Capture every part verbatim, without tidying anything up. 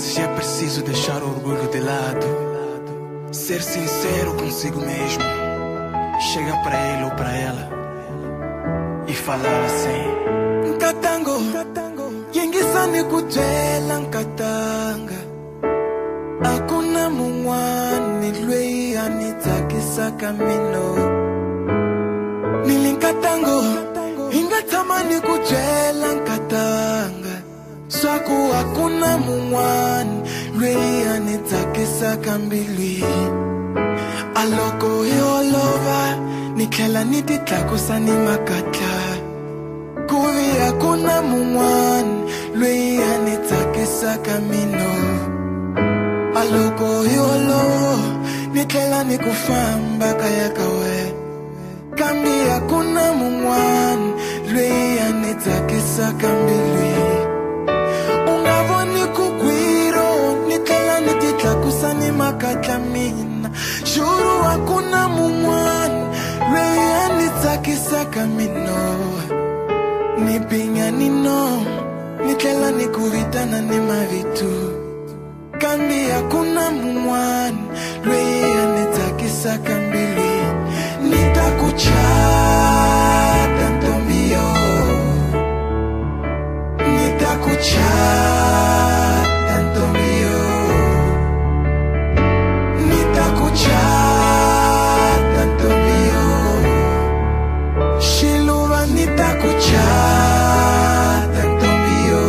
vezes é preciso deixar o orgulho de lado, ser sincero consigo mesmo, chegar para ele ou para ela e falar assim: Nkatango, yengisani kujela nkatanga, hakuna mungwani lwe anitakisa kamino. Nilinkatango, ingatamani kujela nkatanga, swaku hakuna mungwani lwe anitakisa kambilwi. Aloko yolova, nikela nititlakosa ni makatla, kuvi hakuna mungwani lwe anitakisa kamino. Aloko yolo, nikela nikufamba kaya kawe, kambi hakuna mungwani lwe anitakisa kambilwi. Ungavoni kukwiro, nikela nititlakosa ni makatla mina, shuru hakuna mungwani lwe anitakisa kamino. Nipinya nino, nikela nikuvitana ni mavitu, kambi hakuna mungwani lwe anitakisa kambilwi. Nitakuchata ntombio, nitakuchata ntombio, nitakuchata ntombio, shiluva nitakuchata ntombio.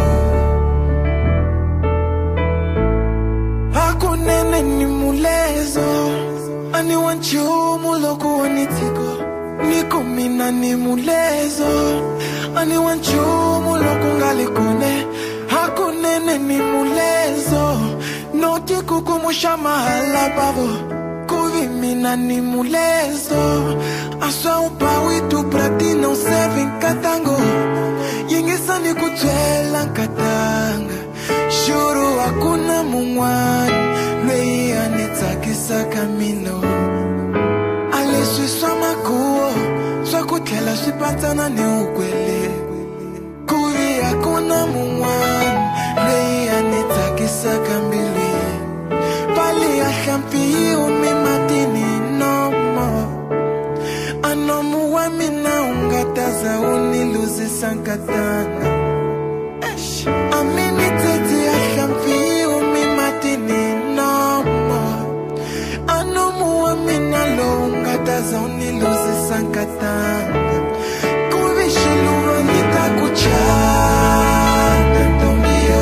Hakunene ni mulezo, ani wanchu muloko wanitiko, niko mina ni mulezo, ani wanchu muloko ngalikone. Hakunene ni mulezo, noti kukumusha mahala babo, kuvi mina ni mulezo, aswa upawitu pratino seven katango, yingisa ni kutwela katanga, shuru hakuna mungwani lwe anitakisa kamino. Aleswi swa makuo, swa kutlela swipatana ni ukwele, kuvi hakuna mungwani lwe anitakisa kambilwi. Pali ahampi umi matini nomo, anomu wa mina ungataza uniluzi sankatanga. Amini tete ahampi umi matini nomo, anomu wa mina lo ungataza uniluzi sankatanga. Kuvishiluva nitakuchata ntombio,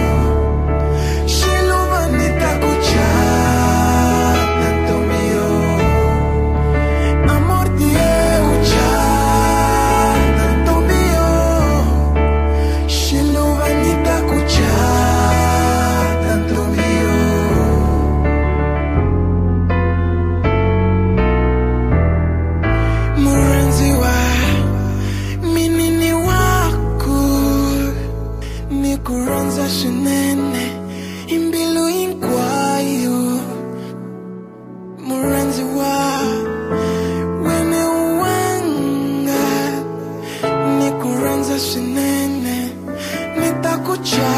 shiluva nitakuchata ntombio, amor die uchata ntombio, shiluva nitakuchata ntombio. Murenzi wa minini waku, nikuranza shinene imbilu inkwayo. Murenzi wa wene uwanga, nikuranza shinene nitakucha